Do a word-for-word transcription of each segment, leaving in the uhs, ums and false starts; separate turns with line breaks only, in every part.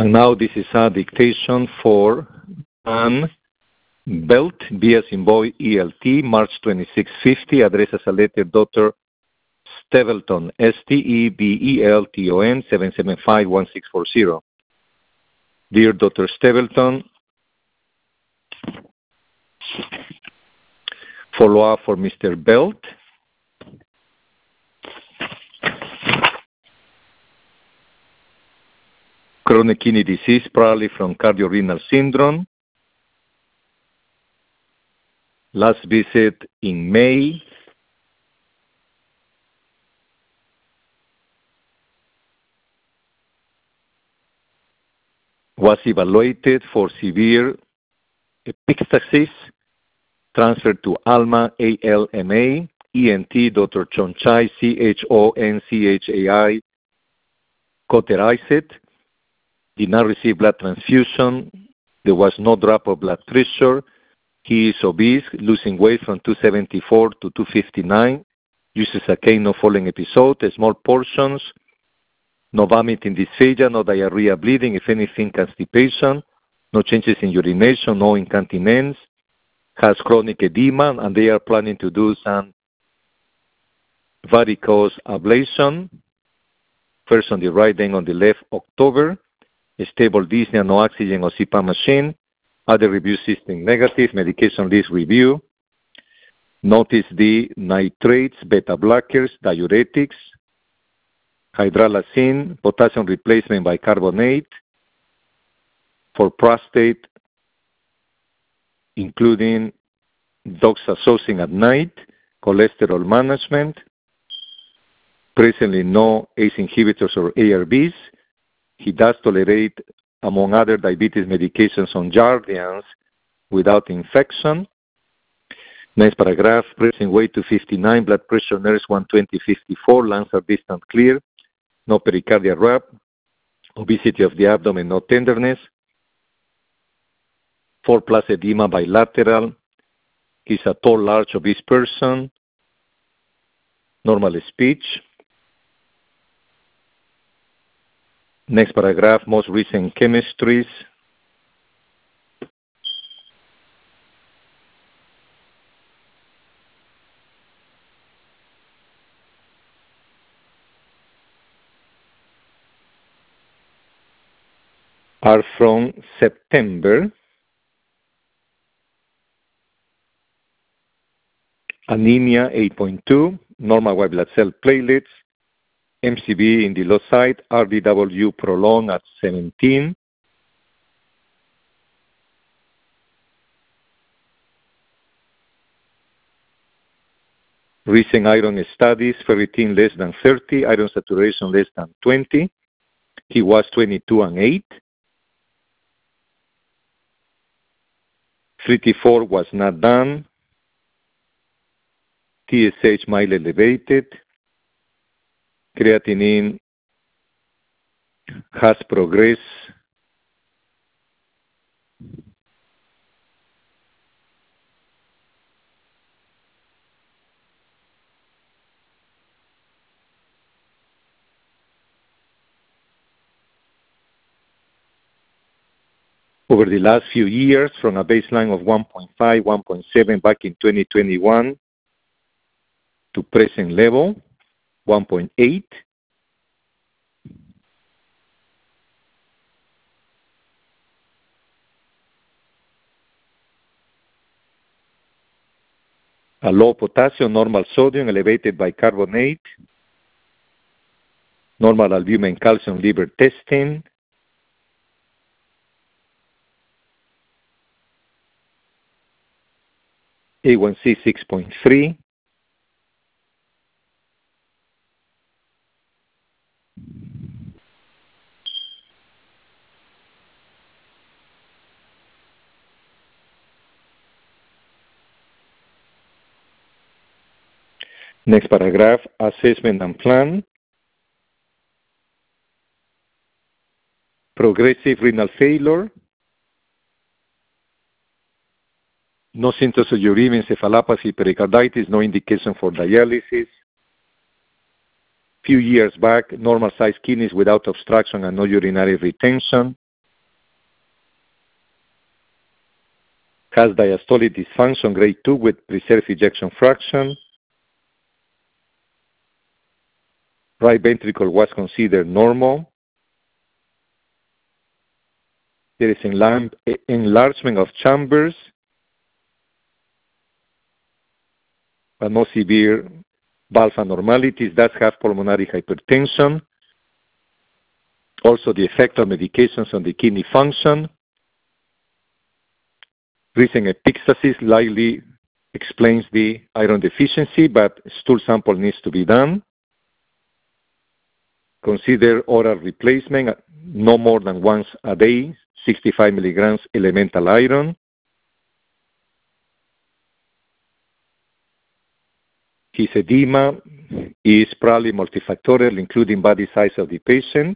And now this is a dictation for Ann Belt, B as in boy, E L T, March twenty-sixth, fifty, address as a letter, Doctor Stebelton, S T E B E L T O N, seven seven five one six four zero. Dear Doctor Stebelton, follow-up for Mister Belt. Chronic kidney disease, probably from cardiorenal syndrome. Last visit in May. Was evaluated for severe epistaxis, transferred to ALMA, A L M A, E N T, Doctor Chonchai, C H O N C H A I, cauterized, did not receive blood transfusion, there was no drop of blood pressure, he is obese, losing weight from two seventy-four to two fifty-nine, uses a cane, no falling episode, small portions, no vomiting, dysphagia, no diarrhea, bleeding, if anything, constipation, no changes in urination, no incontinence, has chronic edema, and they are planning to do some varicose ablation, first on the right, then on the left, October, stable dyspnea, no oxygen or C PAP machine, other review system negative, medication list review, notice the nitrates, beta blockers, diuretics, hydralazine, potassium replacement bicarbonate, for prostate, including doxazosin at night, cholesterol management, presently no A C E inhibitors or A R Bs. He does tolerate, among other diabetes medications, on Jardiance without infection. Next paragraph, present weight two fifty-nine, blood pressure nurse one twenty fifty-four, lungs are distant clear, no pericardial rub, obesity of the abdomen, no tenderness, four plus edema bilateral. He's a tall, large, obese person, normal speech. Next paragraph, most recent chemistries. Are from September. Anemia eight point two, normal white blood cell platelets, M C V in the low side, R D W prolonged at seventeen. Recent iron studies, ferritin less than thirty, iron saturation less than twenty. He was twenty-two and eight. three T four was not done. T S H mild elevated. Creatinine has progressed. Over the last few years, from a baseline of one point five, one point seven back in twenty twenty-one to present level, one point eight. A low potassium, normal sodium, elevated bicarbonate, normal albumin, calcium, liver testing, A one C six point three, next paragraph, assessment and plan. Progressive renal failure. No symptoms of uremia, encephalopathy, pericarditis, no indication for dialysis. Few years back, normal sized kidneys without obstruction and no urinary retention. has diastolic dysfunction grade two with preserved ejection fraction. Right ventricle was considered normal. There is enlargement of chambers, but no severe valve abnormalities. Does have pulmonary hypertension. Also, the effect of medications on the kidney function. Recent epistaxis likely explains the iron deficiency, but stool sample needs to be done. Consider oral replacement, no more than once a day, sixty-five milligrams elemental iron. His edema is probably multifactorial, including body size of the patient.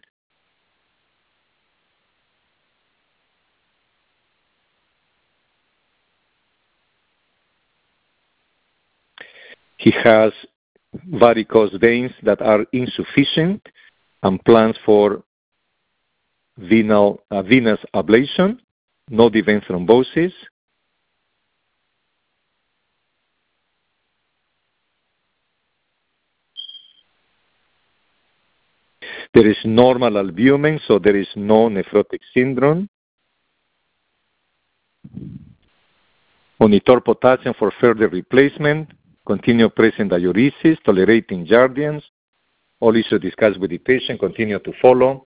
He has varicose veins that are insufficient and plans for venal, uh, venous ablation, no vein thrombosis. There is normal albumin, so there is no nephrotic syndrome. Monitor potassium for further replacement. Continue present diuresis, tolerating Jardians. All issues discussed with the patient. Continue to follow.